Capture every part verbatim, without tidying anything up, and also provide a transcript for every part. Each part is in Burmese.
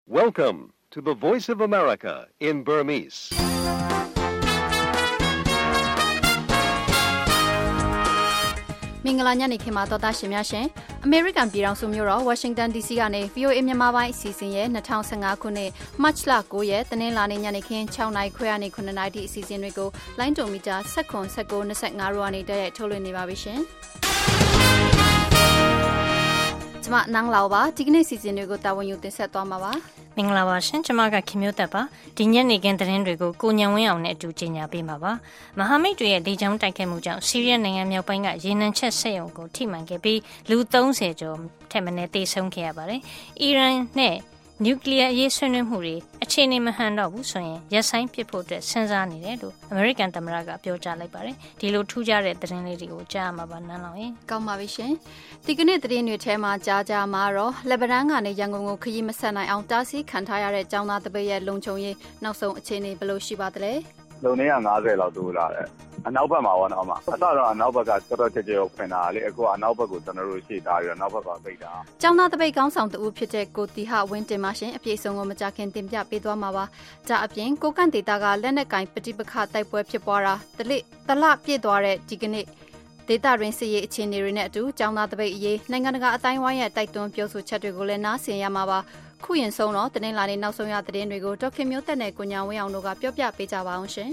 Welcome to the Voice of America in Burmese. ။မင်္ဂလာညနေခင်းပါတော်သားရှင်များရှင်။ American ပြည်ထောင်စုမြို့တော် Washington ဒီ စီ ကနေ ဗွီအိုအေ မြန်မာပိုင်းအစီအစဉ်ရဲ့၂၀၁၅ခုနှစ် March လ၉ရက်တနင်္လာနေ့ညနေခင်း၆နာရီခွဲကနေ၇နာရီအစီအစဉ်တွေကိုလိုင်းတုံမီတာ၁၇ ၁၉ ၂၅ရိုကနေတက်ရက်ထုတ်လွှင့်နေပါပြီရှင်။ကျွန်မနန်းလောက်ပါဒီကနေ့အစီအစဉ်တွေကိုတာဝန်ယူတင်ဆက်သွားမှာပါ။မင်္ဂလာပါရှင်ကျွန်မကခင်မျိုးသက်ပါဒီညနေခင်းသတင်းတွေကိုကိုညံဝင်းအောင်နဲ့အတူကြီးညာပေးမှာပါမဟာမိတ်တွေရဲ့ဒေချောင်းတိုက်ခိုက်မှုကြောင့်ဆီးရီးယားနိုင်ငံမြောက်ပိုင်းကရေနံချက်စက်ရုံကိုထိမှန်ခဲ့ပြီးလူ၃၀ကျော်ထက်မနည်းသေဆုံးခဲ့ရပါတယ်အီရန်နဲ့နျူကလ িয়ার အရေးဆွေးနွေးမှုတွေအခြေအနေမဟန်တော့ဘူးဆိုရင်ရပ်ဆိုင်းပစ်ဖို့အတွက်စဉ်းစားနေတယ်လို့အမေရိကန်သမ္မတကပြောကြားလိုက်ပါတယ်ဒီလိုထူးခြားတဲ့သတင်းလေးတွေကိုကြားရမှာပါနန်းလောင်ရင်ကောင်းပါပြီရှင်ဒီကနေ့သတင်းတွေထဲမှာကြားကြမှာတော့လက်ဗနန်ကနေရန်ကုန်ကိုခရီးမဆက်နိုင်အောင်တားဆီးခံထားရတဲ့ကျောင်းသားတပိတ်ရဲ့လုံခြုံရေးနောက်ဆုံးအခြေအနေဘယ်လိုရှိပါသလဲလုံနေရ၅၀လောက်တိုးလာတယ်အနောက်ဘက်မှာရောနော်မှာအစတော့အနောက်ဘက်ကတော်တော်ကြကြရောက်ဖွင့်တာလေအခုအနောက်ဘက်ကိုကျွန်တော်တို့ရှေ့ထားပြီးတော့နောက်ဘက်ကပိတ်တာကျောင်းသားတပိတ်ကောင်းဆောင်တူဖြစ်တဲ့ကိုတီဟဝင်းတင်မရှင်အပြည့်စုံကိုမကြခင်တင်ပြပေးသွားမှာပါဒါအပြင်ကိုကန့်ဒေတာကလက်နက်ကင်ပဋိပက္ခတိုက်ပွဲဖြစ်ပွားတာတလိတလပြည့်သွားတဲ့ဒီကနေ့ဒေတာရင်းစီရေးအခြေအနေတွေနဲ့အတူကျောင်းသားတပိတ်အရေးနိုင်ငံတကာအတိုင်းဝိုင်းရဲ့တိုက်တွန်းပြောဆိုချက်တွေကိုလည်းနားဆင်ရမှာပါခုရင်ဆုံးတော့တင်းလာနေနောက်ဆုံးရသတင်းတွေကိုဒေါက်ခင်မျိုးသက်နဲ့ကိုညာဝင်းအောင်တို့ကပြောပြပေးကြပါအောင်ရှင်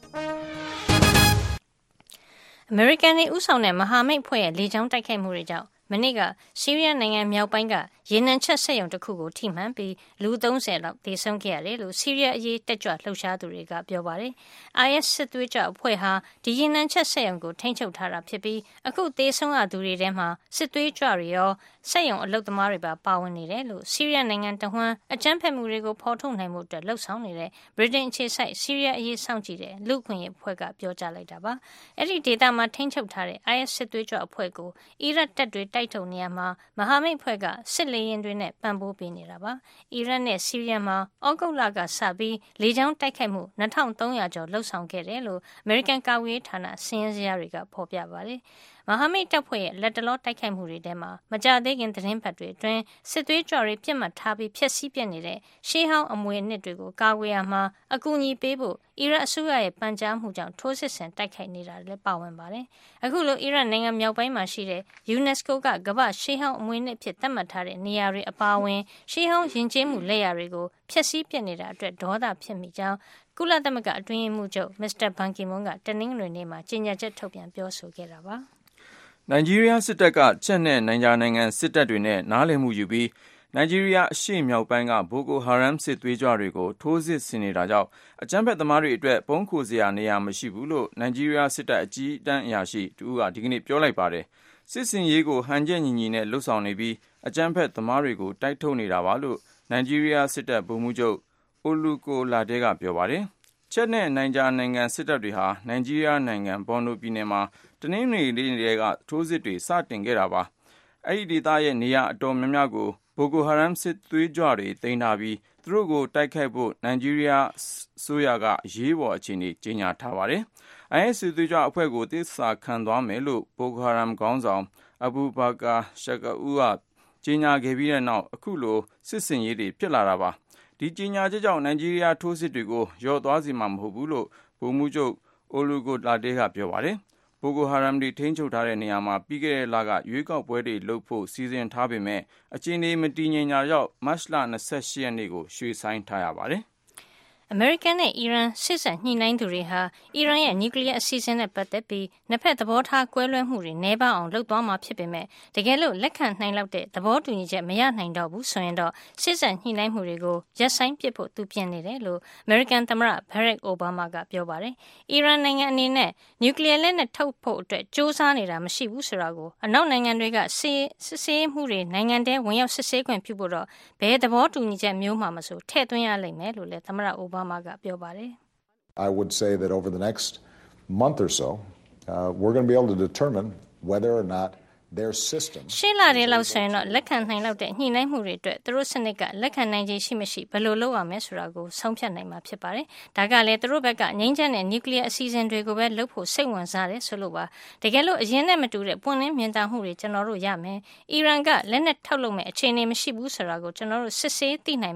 အမေရိကန်တွေဥဆောင်တဲ့မဟာမိတ်ဖွဲ့ရဲ့လေကြောင်းတိုက်ခိုက်မှုတွေကြောင့်မနေ့ကဆီးရီးယားနိုင်ငံမြောက်ပိုင်းကရေနံချက်စက်ရုံတစ်ခုကိုထိမှန်ပြီးလူ၃၀လောက်သေဆုံးခဲ့ရတယ်လို့ဆီးရီးယားအရေးတက်ကြွလှုပ်ရှားသူတွေကပြောပါတယ်။ I S စစ်သွေးကြွအဖွဲ့ဟာဒီရေနံချက်စက်ရုံကိုထိန်းချုပ်ထားတာဖြစ်ပြီးအခုသေဆုံးရသူတွေထဲမှာစစ်သွေးကြွတွေရောစက်ရုံအလုပ်သမားတွေပါပါဝင်နေတယ်လို့ဆီးရီးယားနိုင်ငံတဝှမ်းအကြမ်းဖက်မှုတွေကိုဖော်ထုတ်နိုင်မှုအတွက်လှုံ့ဆော်နေတဲ့ဗြိတိန်အခြေစိုက်ဆီးရီးယားအရေးစောင့်ကြည့်တဲ့လူ့အခွင့်အရေးအဖွဲ့ကပြောကြားလိုက်တာပါ။အဲ့ဒီဒေသမှာထိန်းချုပ်ထားတဲ့ I S စစ်သွေးကြွအဖွဲ့ကိုအီရတ်တပ်တွေတိုက်ထုတ်နေရမှာမဟာမိတ်ဖွဲ့ကစစ်လေရင်တွေနဲ့ပံ့ပိုးပေးနေတာပါ။အီရတ်နဲ့ဆီးရီးယားမှာဩဂုတ်လကစပြီးလေကြောင်းတိုက်ခိုက်မှု၂၃၀၀ကျော်လှုပ်ဆောင်ခဲ့တယ်လို့အမေရိကန်ကာကွယ်ရေးဌာနစည်းရင်းစရာတွေကဖော်ပြပါတယ်။မဟာမိတ်တပ်ဖွဲ့ရဲ့လက်တလောတိုက်ခိုက်မှုတွေထဲမှာမကြသေးခင်သတင်းပတ်တွေအတွင်းစစ်သွေးကြွတွေပြစ်မှတ်ထားပြီးဖျက်ဆီးပစ်နေတဲ့ရှေးဟောင်းအမွေအနှစ်တွေကိုကာကွယ်ရမှာအကူအညီပေးဖို့အီရတ်အစိုးရရဲ့ပန်ကြားမှုကြောင့်ထိုးစစ်ဆင်တိုက်ခိုက်နေတာလည်းပါဝင်ပါတယ်။အခုလိုအီရတ်နိုင်ငံမြောက်ပိုင်းမှာရှိတဲ့ UNESCO ကကမ္ဘာ့ရှေးဟောင်းအမွေအနှစ်ဖြစ်သတ်မှတ်ထားတဲ့နေရာတွေအပါအဝင်ရှေးဟောင်းယဉ်ကျေးမှုလက်ရာတွေကိုဖျက်ဆီးပစ်နေတာအတွက်ဒေါသဖြစ်မိကြောင်းကုလသမဂ္ဂအတွင်းရေးမှူးချုပ်မစ္စတာဘန်ကီမွန်းကတနင်္ဂနွေနေ့မှာကြေညာချက်ထုတ်ပြန်ပြောဆိုခဲ့တာပါ။နိုင်ဂျီးရီးယားစစ်တပ်ကချက်နဲ့နိုင်ဂျာနိုင်ငံစစ်တပ်တွေနဲ့နားလည်မှုယူပြီးနိုင်ဂျီးရီးယားအရှေ့မြောက်ပိုင်းကဘိုကိုဟာရမ်စစ်သွေးကြွတွေကိုထိုးစစ်ဆင်နေတာကြောင့်အကြမ်းဖက်သမားတွေအတွက်ပုံခိုစရာနေရာမရှိဘူးလို့နိုင်ဂျီးရီးယားစစ်တပ်အကြီးတန်းအရာရှိတူကဒီကနေ့ပြောလိုက်ပါတယ်စစ်စင်ရေးကိုဟန်ချက်ညီညီနဲ့လှုပ်ဆောင်နေပြီးအကြမ်းဖက်သမားတွေကိုတိုက်ထုတ်နေတာပါလို့နိုင်ဂျီးရီးယားစစ်တပ်ဗိုလ်မှူးချုပ်အိုလူကိုလာတဲကပြောပါတယ်ချက်နဲ့နိုင်ဂျာနိုင်ငံစစ်တပ်တွေဟာနိုင်ဂျီးရီးယားနိုင်ငံဘော်နိုပြည်နယ်မှာတနင်္ဂနွေနေ့ကထိုးစစ်တွေစတင်ခဲ့တာပါအဲ့ဒီဒေသရဲ့နေရာအတော်များများကိုဘိုကိုဟာရမ်စစ်သွေးကြွတွေသိမ်းထားပြီးသူတို့ကိုတိုက်ခိုက်ဖို့နိုင်ဂျီးရီးယားဆိုရကအရေးပေါ်အခြေအနေကြေညာထားပါတယ်။ I S စစ်သွေးကြွအဖွဲ့ကိုသစ္စာခံသွားမယ်လို့ဘိုကိုဟာရမ်ခေါင်းဆောင်အဘူဘာကာရှကာဦးကကြေညာခဲ့ပြီးတဲ့နောက်အခုလိုစစ်စင်ရေးတွေဖြစ်လာတာပါဒီကြေညာချက်ကြောင့်နိုင်ဂျီးရီးယားထိုးစစ်တွေကိုရော့သွားစေမှာမဟုတ်ဘူးလို့ဗိုလ်မှူးချုပ်အိုလူကိုလာတဲကပြောပါတယ်ဘိုကိုဟာရမ်တွေထိန်းချုပ်ထားတဲ့နေရာမှာပြီးခဲ့တဲ့လကရွေးကောက်ပွဲတွေလုပ်ဖို့စီစဉ်ထားပေမဲ့အခြေအနေမတည်ငြိမ်တာကြောင့်မတ်လ၂၈ရက်နေ့ကိုရွှေ့ဆိုင်းထားရပါတယ်အမေရိကန်နဲ့အီရန်စစ်ဆက်ညှိနှိုင်းသူတွေဟာအီရန်ရဲ့နျူကလ িয়ার အစီအစဉ်နဲ့ပတ်သက်ပြီးနှစ်ဖက်သဘောထားကွဲလွဲမှုတွေနှဲပါအောင်လုပ်သွားမှာဖြစ်ပေမဲ့တကယ်လို့လက်ခံနိုင်လောက်တဲ့သဘောတူညီချက်မရနိုင်တော့ဘူးဆိုရင်တော့စစ်ဆက်ညှိနှိုင်းမှုတွေကိုရပ်ဆိုင်းပစ်ဖို့သူပြင်နေတယ်လို့အမေရိကန်သမ္မတဘရက်အိုဘားမားကပြောပါတယ်။အီရန်နိုင်ငံအနေနဲ့နျူကလ িয়ার လက်နက်ထုတ်ဖို့အတွက်စ조사နေတာမရှိဘူးဆိုတာကိုအနောက်နိုင်ငံတွေကစစ်စစ်ဆေးမှုတွေနိုင်ငံထဲဝင်ရောက်စစ်ဆေးခွင့်ပြုဖို့တော့ဘယ်သဘောတူညီချက်မျိုးမှမဆိုထည့်သွင်းရလိမ့်မယ်လို့လည်းသမ္မတအိုဘားမားကပြောပါတယ် I would say that over the next month or so, uh, we're going to be able to determine whether or not their system ရှင်းလာတဲ့လောက်ဆိုရင်တော့လက်ခံနိုင်လောက်တဲ့ညှိနှိုင်းမှုတွေအတွက်သူတို့စနစ်ကလက်ခံနိုင်ခြင်းရှိမရှိဘယ်လိုလုပ်ရမလဲဆိုတာကိုဆုံးဖြတ်နိုင်မှာဖြစ်ပါတယ်။ဒါကလည်းသူတို့ဘက်ကငြိမ်းချမ်းတဲ့နျူကလ িয়ার အစီအစဉ်တွေကိုပဲလုပ်ဖို့စိတ်ဝင်စားတယ်ဆိုလို့ပါ။တကယ်လို့အရင်နဲ့မတူတဲ့ပွင့်လင်းမြင်သာမှုတွေကျွန်တော်တို့ရမယ်။အီရန်ကလက်နက်ထုတ်လုပ်မဲ့အခြေအနေမရှိဘူးဆိုတာကိုကျွန်တော်တို့စစ်ဆေးသိနိုင်မဲ့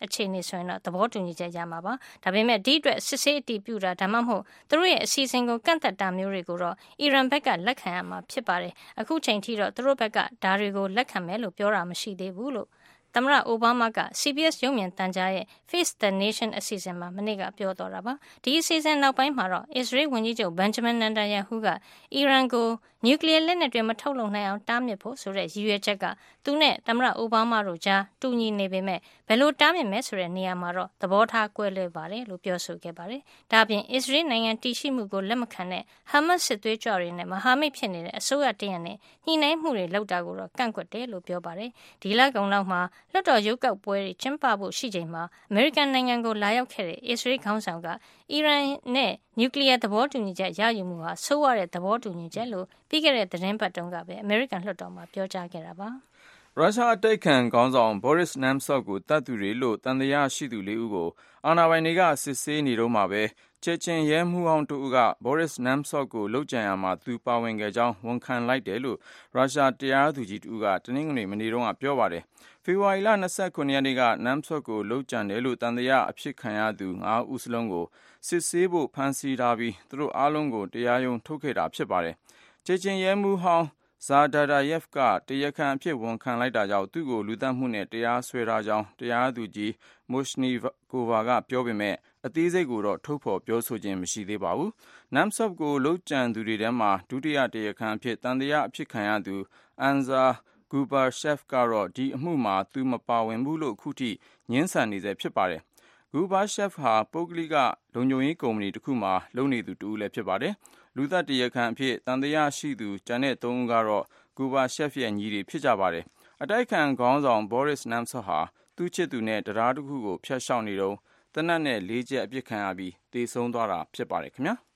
အခြေအနေဆိုရင်တော့သဘောတူညီချက်ရမှာပါဒါပေမဲ့ဒီအတွက်စစ်ဆေးအတည်ပြုတာဒါမှမဟုတ်သူတို့ရဲ့အစီအစဉ်ကိုကန့်သက်တာမျိုးတွေကိုတော့အီရန်ဘက်ကလက်ခံရမှာဖြစ်ပါတယ်အခုချိန်ထိတော့သူတို့ဘက်ကဒါတွေကိုလက်ခံမယ်လို့ပြောတာမရှိသေးဘူးလို့သမ္မတအိုဘားမားက C B S ရုပ်မြင်သံကြားရဲ့ Face the Nation အစီအစဉ်မှာမနေ့ကပြောတော့တာပါဒီအစီအစဉ်နောက်ပိုင်းမှာတော့ Israel ဝန်ကြီးချုပ် Benjamin Netanyahu ကအီရန်ကိုနျူကလ িয়ার လက်နက်တွေမထုတ်လုပ်နိုင်အောင်တားမြစ်ဖို့ဆိုတဲ့ရည်ရွယ်ချက်ကသူနဲ့သမ္မတအိုဘားမားတို့ကြားတူညီနေပေမဲ့ဘယ်လိုတားမြစ်မဲဆိုတဲ့နေရာမှာတော့သဘောထားကွဲလွဲပါတယ်လို့ပြောဆိုခဲ့ပါတယ်ဒါအပြင် Israel နိုင်ငံတည်ရှိမှုကိုလက်မခံတဲ့ Hamas စစ်သွေးကြွတွေနဲ့မဟာမိတ်ဖြစ်နေတဲ့အစိုးရတရံနဲ့ညှိနှိုင်းမှုတွေလုပ်တာကိုတော့ကန့်ကွက်တယ်လို့ပြောပါတယ်ဒီလကုန်လောက်မှာလွှတ်တော်ရုပ်ကောက်ပွဲတွေကျင်းပဖို့ရှိချိန်မှာအမေရိကန်နိုင်ငံကိုလာရောက်ခဲ့တဲ့ Israel ခေါင်းဆောင်ကအီရန်နဲ့နျူကလ িয়ার သဘောတူညီချက်ရယူမှုဟာဆိုးဝါးတဲ့သဘောတူညီချက်လို့ပြီးခဲ့တဲ့သတင်းပတ်တုန်းကပဲအမေရိကန်လွှတ်တော်မှာပြောကြားခဲ့တာပါရုရှားအတိုက်ခံခေါင်းဆောင် Boris Nemtsov ကိုတတ်သူတွေလို့တန်တရားရှိသူလေးဦးကိုအာဏာပိုင်တွေကစစ်ဆေးနေတော့မှပဲချက်ချင်းရဲမှုဟောင်းတူက Boris Nemtsov ကိုလှုပ်ကြံရမှာသူပါဝင်ခဲ့ကြောင်းဝန်ခံလိုက်တယ်လို့ရုရှားတရားသူကြီးတူကတနင်္ဂနွေမနေ့တုန်းကပြောပါတယ်ဖေဖော်ဝါရီလ၂၉ရက်နေ့က Nemtsov ကိုလှုပ်ကြံတယ်လို့တန်တရားအဖြစ်ခံရသူ၅ဦးစလုံးကိုစစ်ဆေးဖို့ဖမ်းဆီးထားပြီးသူတို့အားလုံးကိုတရားရုံးထုတ်ခဲ့တာဖြစ်ပါတယ်ချက်ချင်းရဲမှုဟောင်းဇာဒါဒါယက်ဖ်ကတရားခံအဖြစ်ဝန်ခံလိုက်တာကြောင့်သူ့ကိုလူသတ်မှုနဲ့တရားစွဲထားကြောင်းတရားသူကြီးမိုရှနီကိုဗာကပြောပေမဲ့အသေးစိတ်ကိုတော့ထုတ်ဖော်ပြောဆိုခြင်းမရှိသေးပါဘူး။ Nemtsov ကိုလှုပ်ကြံသူတွေထဲမှာဒုတိယတရားခံအဖြစ်တန်တရားအဖြစ်ခံရသူအန်ဇာဂူဘာရှက်ဖ်ကတော့ဒီအမှုမှာသူမပါဝင်ဘူးလို့အခုထိငြင်းဆန်နေဆဲဖြစ်ပါတယ်။ဂူဘာရှက်ဖ်ဟာပုဂ္ဂလိကလုံခြုံရေးကုမ္ပဏီတစ်ခုမှာလုပ်နေသူတူလည်းဖြစ်ပါတယ်။လူသတ်တရားခံအဖြစ်တန်တရားရှိသူကျန်တဲ့သုံးဦးကတော့ဂူဘာရှက်ဖ်ရဲ့ညီတွေဖြစ်ကြပါတယ်။အတိုက်ခံခေါင်းဆောင် Boris Nemtsov ဟာသူ့ချစ်သူနဲ့တရားတစ်ခုကိုဖျက်ရှောက်နေတော့တနတ်နဲ့လေးချက်အပြစ်ခံရပြီးတေဆုံးသွားတာဖြစ်ပါတယ်ခင်ဗျာ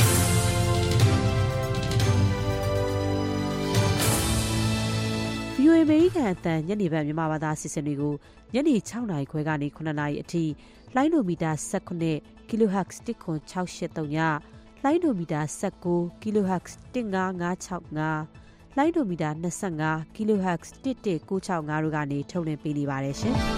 ။ ဗွီအိုအေ အမေရိကန်အသံညနေပိုင်းမြန်မာဘာသာအစီအစဉ်တွေကိုညနေ၆နာရီခွဲကနေ၇နာရီအထိလိုင်းဒိုမီတာ၁၈ Kilohertz တစ်ခွန်၆၈၃ညလိုင်းဒိုမီတာ၁၉ Kilohertz တစ်၅၅၆၅လိုင်းဒိုမီတာ၂၅ Kilohertz တစ်၁၉၆၅တို့ကနေထုတ်လွှင့်ပေးနေပါတယ်ရှင်။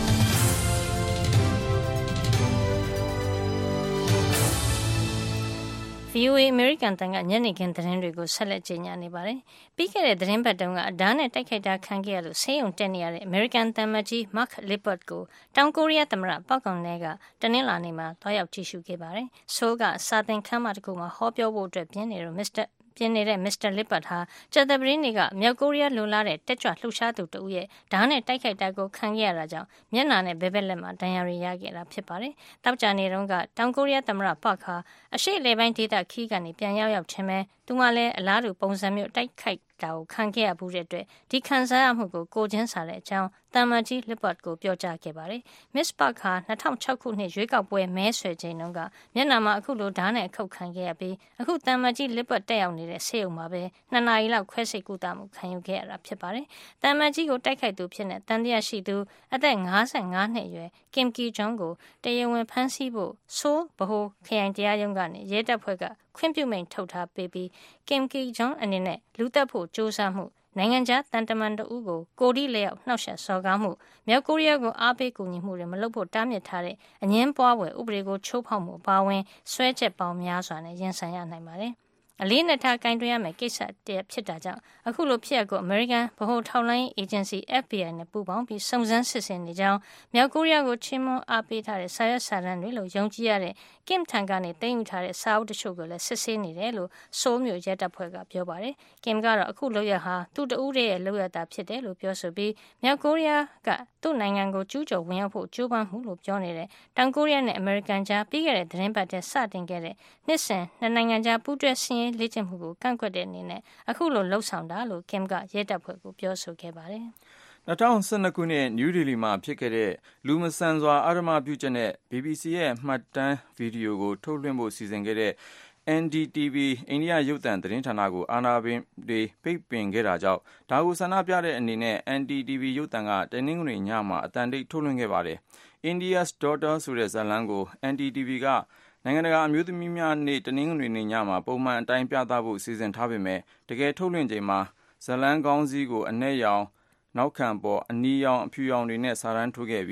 ဗွီအိုအေ အမေရိကန်တန်ကညနေခင်းသတင်းတွေကိုဆက်လက်ကြေညာနေပါတယ်။ပြီးခဲ့တဲ့သတင်းပတ်တုန်းကအဓားနဲ့တိုက်ခိုက်တာခံခဲ့ရလို့ဆေးရုံတက်နေရတဲ့အမေရိကန်သံမတ်ကြီး Mark Lippert ကိုတောင်ကိုရီးယားသမ္မတပေါက်ကောင်နဲကတနင်္လာနေ့မှာတွားရောက်ကြည့်ရှုခဲ့ပါတယ်။ဆိုးကစာသင်ခန်းမတစ်ခုမှာဟောပြောဖို့အတွက်ပြင်နေတော့ မစ္စတာပြင်းနေတဲ့ မစ္စတာ Lippert ဟာကြာသပတေးနေ့ကမြောက်ကိုရီးယားလွန်လာတဲ့တက်ကြွလှုပ်ရှားသူတဦးရဲ့ဓာတ်နဲ့တိုက်ခိုက်တာကိုခံခဲ့ရတာကြောင့်မျက်နှာနဲ့ဘဲဘက်လက်မှာဒဏ်ရာတွေရခဲ့တာဖြစ်ပါတယ်။တောက်ကြနေတုန်းကတောင်ကိုရီးယားသမ္မတပါခါအရှေ့အလယ်ပိုင်းဒေသခီးကနေပြန်ရောက်ရောက်ချင်းပဲသူမှလည်းအလားတူပုံစံမျိုးတိုက်ခိုက်တာကိုခံခဲ့ရဘူးတဲ့အတွက်ဒီခံစားရမှုကိုကိုချင်းစာတဲ့အကြောင်းတမန်ကြီး Lippert ကိုပြောကြားခဲ့ပါတယ်။ Miss Park ဟာ၂၀၀၆ခုနှစ်ရွေးကောက်ပွဲမဲဆွယ်ချိန်တုန်းကမျက်နှာမှာအခုလိုဓာတ်နဲ့အခုတ်ခံခဲ့ရပြီးအခုတမန်ကြီး Lippert တက်ရောက်နေတဲ့ဆေးရုံမှာပဲနှစ်နာရီလောက်ခွဲစိတ်ကုသမှုခံယူခဲ့ရတာဖြစ်ပါတယ်။တမန်ကြီးကိုတိုက်ခိုက်သူဖြစ်တဲ့တန်တရားရှိသူအသက်၅၅နှစ်အရွယ် Kim Ki-jong ကိုတရားဝင်ဖမ်းဆီးဖို့ဆိုးဗဟိုခရိုင်တရားရုံးကနေရဲတပ်ဖွဲ့ကခွင့်ပြုမိန့်ထုတ်ထားပေးပြီး Kim Ki-jong အနေနဲ့လူသက်ဖို့ကြိုးစားမှုနိုင်ငံခြားတန်တမန်တဦးကိုကိုဒီလျောက်နှောက်ယှက်စော်ကားမှုမြောက်ကိုရီးယားကိုအားပေးကူညီမှုတွေမလုပ်ဖို့တားမြစ်ထားတဲ့အငင်းပွားပွဲဥပဒေကိုချိုးဖောက်မှုအပါအဝင်ဆွဲချက်ပေါင်းများစွာနဲ့ရင်ဆိုင်ရနိုင်ပါတယ်။အလေးနဲ့ထားကင်တွင်ရမယ့်ကိစ္စတည်းဖြစ်တာကြောင့်အခုလိုဖြစ်ရပ်ကိုအမေရိကန်ဗဟိုထောက်လှမ်းရေးအေဂျင်စီ F B I နဲ့ပူးပေါင်းပြီးစုံစမ်းစစ်ဆေးနေကြောင်းမြောက်ကိုရီးယားကိုချီးမွမ်းအားပေးထားတဲ့စာရွက်စာတမ်းတွေလို့ယုံကြည်ရတဲ့ Kim ထံကနေသိမ်းယူထားတဲ့စာအုပ်တချို့ကိုလည်းစစ်ဆေးနေတယ်လို့ဆိုးမြို့ရဲတပ်ဖွဲ့ကပြောပါတယ်။ Kim ကတော့အခုလုပ်ရဟာသူ့တဦးတည်းရဲ့လုပ်ရတာဖြစ်တယ်လို့ပြောဆိုပြီးမြောက်ကိုရီးယားကသူ့နိုင်ငံကိုကျူးကျော်ဝင်ရောက်ဖို့ကြိုးပမ်းမှုလို့ပြောနေတဲ့တောင်ကိုရီးယားနဲ့အမေရိကန်ကြားပြီးခဲ့တဲ့သတင်းပတ်ထဲစတင်ခဲ့တဲ့နှစ်စဉ်နှစ်နိုင်ငံကြားပူးတွဲဆင်ရေးလေ့ကျင့်မှုကိုကန့်ကွက်တဲ့အနေနဲ့အခုလိုလှုပ်ဆောင်တာလို့ Kim ကရဲတပ်ဖွဲ့ကိုပြောဆိုခဲ့ပါတယ်။၂၀၁၂ခုနှစ်နယူးဒေလီမှာဖြစ်ခဲ့တဲ့လူမဆန်စွာအဓမ္မပြုချက်နဲ့ ဘီဘီစီ ရဲ့မှတ်တမ်းဗီဒီယိုကိုထုတ်လွှင့်ဖို့စီစဉ်ခဲ့တဲ့ N D T V အိန္ဒိယရုပ်သံသတင်းဌာနကိုအာဏာပိုင်တွေပိတ်ပင်ခဲ့တာကြောင့်ဒါကိုဆန္ဒပြတဲ့အနေနဲ့ N D T V ရုပ်သံကတနင်္ဂနွေညမှာအသံတိတ်ထုတ်လွှင့်ခဲ့ပါတယ်။ India's Daughter ဆိုတဲ့ဇာတ်လမ်းကို N D T V ကနိုင်ငံတကာအမျိုးသမီးများနေ့တနင်္ဂနွေနေ့ညမှာပုံမှန်အတိုင်းပြသဖို့စီစဉ်ထားပေမဲ့တကယ်ထုတ်လွှင့်ချိန်မှာဇာတ်လမ်းခေါင်းစည်းကိုအနက်ရောင်နောက်ခံပေါ်အနီရောင်အဖြူရောင်တွေနဲ့စာတန်းထိုးခဲ့ပြီးသ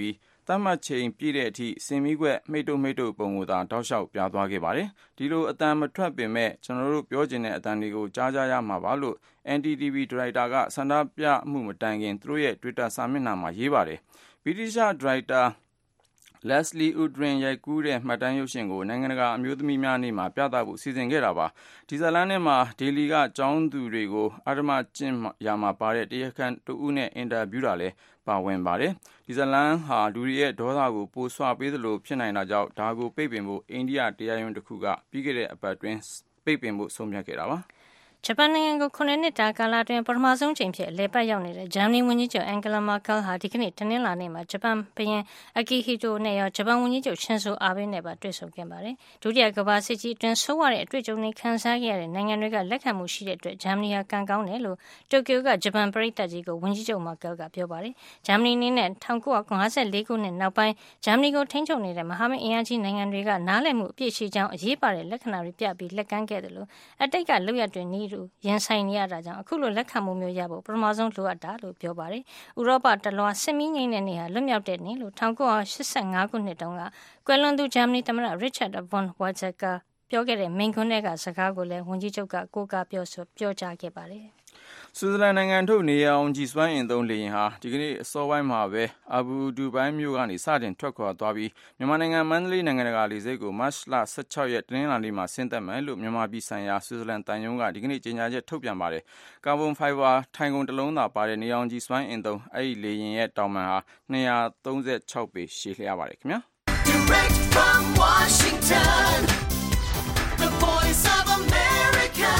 သတ်မှတ်ချိန်ပြည့်တဲ့အထိစင်မီးကွက်မိတ်တုမိတ်တုပုံကိုသာတောက်လျှောက်ပြသွားခဲ့ပါတယ်။ဒီလိုအတန်မထွက်ပေမဲ့ကျွန်တော်တို့ပြောချင်တဲ့အတန်တွေကိုကြားကြရမှာပါလို့ အန် တီ တီ ဗီ ဒရိုက်တာကဆန္ဒပြမှုမတိုင်ခင်သူတို့ရဲ့ Twitter စာမျက်နှာမှာရေးပါတယ်။ဗြိတိရှဒရိုက်တာLeslie Udrin ရိုက်ကူးတဲ့မှတ်တမ်းရုပ်ရှင်ကိုနိုင်ငံတကာအမျိုးသမီးများနေ့မှာပြသဖို့စီစဉ်ခဲ့တာပါ။ဒီဇလန်နဲ့မှာဒေလီကကျောင်းသူတွေကိုအာဓမကျင့်ရာမှာပါတဲ့တရားခံတဦးနဲ့အင်တာဗျူးတာလည်းပါဝင်ပါတယ်။ဒီဇလန်ဟာလူတွေရဲ့ဒေါသကိုပိုဆွပေးသလိုဖြစ်နိုင်တာကြောင့်ဒါကိုပိတ်ပင်ဖို့အိန္ဒိယတရားရုံးတစ်ခုကပြီးခဲ့တဲ့အပတ်တွင်ပိတ်ပင်ဖို့ဆုံးဖြတ်ခဲ့တာပါ။ဂျပန်နိုင်ငံကိုခုနှစ်နှစ်တာကာလအတွင်းပထမဆုံးချိန်ဖြစ်အလဲပတ်ရောက်နေတဲ့ဂျာမနီဝန်ကြီးချုပ်အန်ဂလာမာကယ်ဟာဒီကနေ့တနင်္လာနေ့မှာဂျပန်ဘုရင်အကီဟီတိုနဲ့ရောဂျပန်ဝန်ကြီးချုပ်ရှင်ဇိုအာဘေးနဲ့ပါတွေ့ဆုံခဲ့ပါတယ်။ဒုတိယကမ္ဘာစစ်ကြီးအတွင်းဆိုးဝါးတဲ့အတွေ့အကြုံတွေခံစားခဲ့ရတဲ့နိုင်ငံတွေကလက်ခံမှုရှိတဲ့အတွက်ဂျာမနီဟာကံကောင်းတယ်လို့တိုကျိုကဂျပန်ပရိသတ်ကြီးကိုဝန်ကြီးချုပ်မာကယ်ကပြောပါတယ်။ဂျာမနီအနေနဲ့၁၉၅၄ခုနှစ်နောက်ပိုင်းဂျာမနီကိုထိန်းချုပ်နေတဲ့မဟာမိတ်အင်အားကြီးနိုင်ငံတွေကနားလည်မှုအပြည့်ရှိကြောင်းအရေးပါတဲ့လက္ခဏာတွေပြပြီးလက်ကမ်းခဲ့တယ်လို့အတိတ်ကလုပ်ရတဲ့နည်းတူရင်ဆိုင်နေရတာကြောင့်အခုလိုလက်ခံမှုမျိုးရဖို့ပထမဆုံးလိုအပ်တာလို့ပြောပါတယ်။ဥရောပတလွှာစစ်မီးငိမ့်တဲ့နေဟာလွတ်မြောက်တဲ့နေလို့၁၉၈၅ခုနှစ်တုန်းကကွယ်လွန်သူဂျာမနီသမ္မတရစ်ချတ်ဗွန်ဝါဇက်ကပြောခဲ့တဲ့မိန့်ခွန်းထဲကစကားကိုလည်းဝန်ကြီးချုပ်ကကိုးကားပြောဆိုပြောကြားခဲ့ပါတယ်။ဆွစ်ဇာလန်နိုင်ငံထုတ်နေအောင်ကြည်စွမ်းအင်သုံးလေယာဉ်ဟာဒီကနေ့အစောပိုင်းမှာပဲအာဘူဒူဘိုင်းမြို့ကနေစတင်ထွက်ခွာသွားပြီးမြန်မာနိုင်ငံမန္တလေးနိုင်ငံတကာလေဆိပ်ကိုမတ်လ၁၆ရက်တနင်္လာနေ့မှာဆင်းသက်မယ်လို့မြန်မာပြည်ဆိုင်ရာဆွစ်ဇာလန်တန်ယုံကဒီကနေ့ကြေညာချက်ထုတ်ပြန်ပါတယ်။ကာဗွန်ဖိုင်ဘာထိုင်ကုန်တစ်လုံးသာပါတဲ့နေအောင်ကြည်စွမ်းအင်သုံးအဲ့ဒီလေယာဉ်ရဲ့တောင်ပံဟာ၂၃၆ပေရှည်လျားပါတယ်ခင်ဗျာ။ Direct from Washington The Voice of America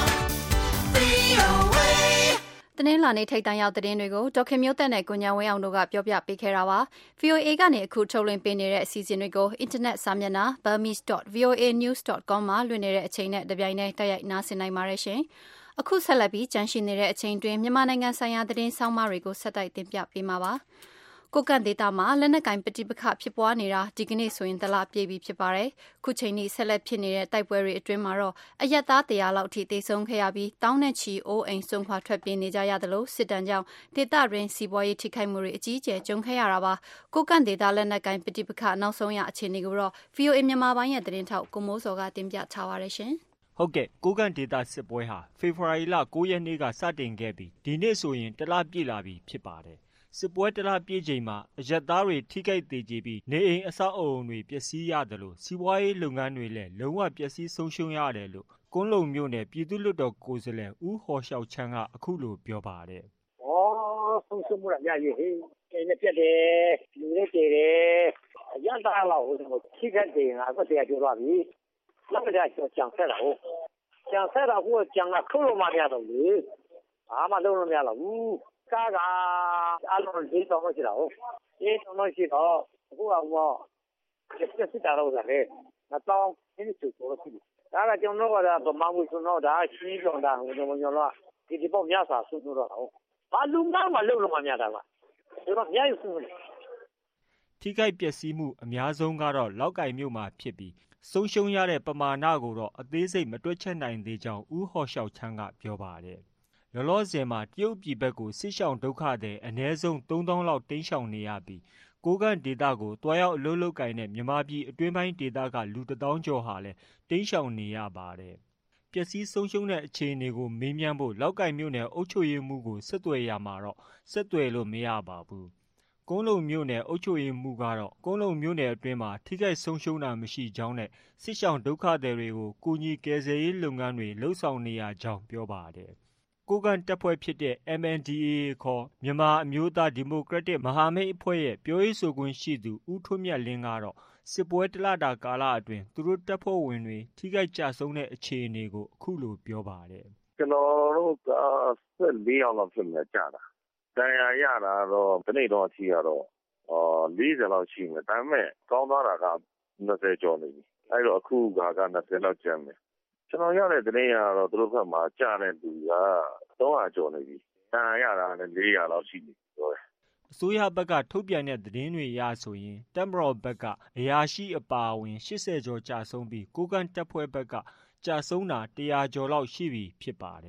V O Aတနင်္လာနေ့ထိပ်တန်းရောက်သတင်းတွေကိုဒေါက်ခင်မျိုးသက်နဲ့ကိုညာဝင်းအောင်တို့ကပြောပြပေးခဲ့တာပါ။ ဗွီအိုအေ ကနေအခုထုတ်လွှင့်ပေးနေတဲ့အစီအစဉ်တွေကိုအင်တာနက်စာမျက်နှာ burmese dot v o a news dot com မှာလွှင့်နေတဲ့အချိန်နဲ့တပြိုင်တည်းတိုက်ရိုက်နားဆင်နိုင်ပါတယ်ရှင်။အခုဆက်လက်ပြီးကြန့်ရှိနေတဲ့အချိန်တွင်မြန်မာနိုင်ငံဆိုင်ရာသတင်းဆောင်းပါးတွေကိုဆက်တိုက်တင်ပြပေးမှာပါ။ကိုကန့်ဒေသမှာလက်နက်ကင်ပဋိပက္ခဖြစ်ပွားနေတာဒီကနေ့ဆိုရင်တလပြည့်ပြီဖြစ်ပါတယ်။ခုချိန်ထိဆက်လက်ဖြစ်နေတဲ့တိုက်ပွဲတွေအတွင်းမှာတော့အရက်သားတရာလောက်ထိသေဆုံးခဲ့ရပြီးတောင်းနဲ့ချီအိုးအိမ်စွန့်ခွာထွက်ပြေးနေကြရတယ်လို့စစ်တမ်းကြောင့်ဒေသရင်းစီးပွားရေးထိခိုက်မှုတွေအကြီးအကျယ်ကြုံခဲ့ရတာပါ။ကိုကန့်ဒေသလက်နက်ကင်ပဋိပက္ခနောက်ဆုံးရအခြေအနေကိုတော့ ဗွီအိုအေ မြန်မာပိုင်းရဲ့သတင်းထောက်ကိုမိုးစော်ကတင်ပြထားပါရရှင်။ဟုတ်ကဲ့ကိုကန့်ဒေသစစ်ပွဲဟာဖေဖော်ဝါရီလ၉ရက်နေ့ကစတင်ခဲ့ပြီးဒီနေ့ဆိုရင်တလပြည့်လာပြီဖြစ်ပါတယ်။စစ်ပွဲတလပြည့်ချိန်မှာအရက်သားတွေထိခိုက်သေးကြပြီးနေအိမ်အဆောက်အအုံတွေပျက်စီးရတယ်လို့စီးပွားရေးလုပ်ငန်းတွေလည်းလုံးဝပျက်စီးဆုံးရှုံးရတယ်လို့ကွန်းလုံမြို့နယ်ပြည်သူ့လွှတ်တော်ကိုယ်စားလှယ်ဦးဟော်လျှောက်ချမ်းကအခုလိုပြောပါတယ်။ဩဆုံးရှုံးမှုရရရေးဟေးအိမ်နဲ့ပြတ်တယ်လူတွေတည်တယ်အရက်သားလောက်ဟိုထိခိုက်တယ်ငါก็တရားပြောသွားပြီ။လောက်ကကြကြံဆက်တာဟုတ်ကြံဆက်တာကိုကြံကခုလို့မရတော့လေဘာမှလုံးလို့မရတော့ဘူးကားကအလုံးလေးတောင်းလို့ရှိတာဟုတ်ဒီတောင်းလို့ရှိတော့အခုကဟောပြစ်စစ်တာတော့လည်းမတောင်းဒီလိုချိုးလို့ရှိတယ်ဒါကကျွန်တော်ကဗမာမှုဆိုတော့ဒါရှင်းကြောင်တာဟိုကျွန်တော်တို့ကဒီဒီပေါ့မြတ်စာဆွလို့တော့ဟုတ်ဘာလူငါမှလုံးလို့မရတာကဒီတော့မြတ်ယူဆွလို့ထိခိုက်ပျက်စီးမှုအများဆုံးကတော့လောက်ကင်မြို့မှာဖြစ်ပြီးဆုံးရှုံးရတဲ့ပမာဏကိုတော့အသေးစိတ်မတွက်ချက်နိုင်သေးကြောင်းဦးဟော်လျှောက်ချမ်းကပြောပါတယ်လောလောဆယ်မှာတရုတ်ပြည်ဘက်ကိုစစ်ရှောင်ဒုက္ခသည်အနည်းဆုံးသုံးသောင်းလောက်တိမ်းရှောင်နေရပြီးကိုကန့်ဒေသကိုတွားရောက်အလုပ်လုပ်ကိုင်တဲ့မြန်မာပြည်အတွင်းပိုင်းဒေသကလူတစ်သောင်းကျော်ဟာလည်းတိမ်းရှောင်နေရပါတယ်။ပျက်စီးဆုံးရှုံးတဲ့အခြေအနေကိုမေးမြန်းဖို့လောက်ကင်မြို့နယ်အုပ်ချုပ်ရေးမှုကိုဆက်သွယ်ရမှာတော့ဆက်သွယ်လို့မရပါဘူး။ကုန်းလုံမြို့နယ်အုပ်ချုပ်ရေးမှုကတော့ကုန်းလုံမြို့နယ်အတွင်းမှာထိခိုက်ဆုံးရှုံးတာမရှိကြောင်းနဲ့စစ်ရှောင်ဒုက္ခသည်တွေကိုကူညီကယ်ဆယ်ရေးလုပ်ငန်းတွေလှုပ်ဆောင်နေရကြောင်းပြောပါတယ်။ကိုကန့်တပ်ဖွဲ့ဖြစ်တဲ့ M N D A A ခေါ်မြန်မာအမျိုးသားဒီမိုကရက်တစ်မဟာမိတ်အဖွဲ့ရဲ့ပြောရေးဆိုခွင့်ရှိသူဦးထွန်းမြတ်လင်းကတော့စစ်ပွဲတလတာကာလအတွင်းသူတို့တပ်ဖွဲ့ဝင်တွေထိခိုက်ကြဆုံးတဲ့အခြေအနေကိုအခုလိုပြောပါတယ်။ကျွန်တော်တို့က၁၄ယောက်လောက်ဖြစ်နေကြတာ။တရားရတာတော့ဒီနေ့တော့အထိကတော့အော်၄၀လောက်ရှိမယ်။ဒါပေမဲ့ကောင်းသွားတာက၂၀ကျော်နေပြီ။အဲ့တော့အခုကက၂၀လောက်ကျန်တယ်။ကျွန်တော်ရတဲ့သတင်းရတော့သူတို့ဘက်မှာကြားတဲ့လူကသုံးရာကျော်နေပြီ။တန်ရတာလည်း၄ရာလောက်ရှိနေပြီပြောတယ်။အစိုးရဘက်ကထုတ်ပြန်တဲ့သတင်းတွေရဆိုရင်တပ်မတော်ဘက်ကအရာရှိအပါအဝင်၈၀ကျော်ကြာဆုံးပြီးကိုကန့်တပ်ဖွဲ့ဘက်ကကြာဆုံးတာ၁၀၀ကျော်လောက်ရှိပြီဖြစ်ပါတယ်။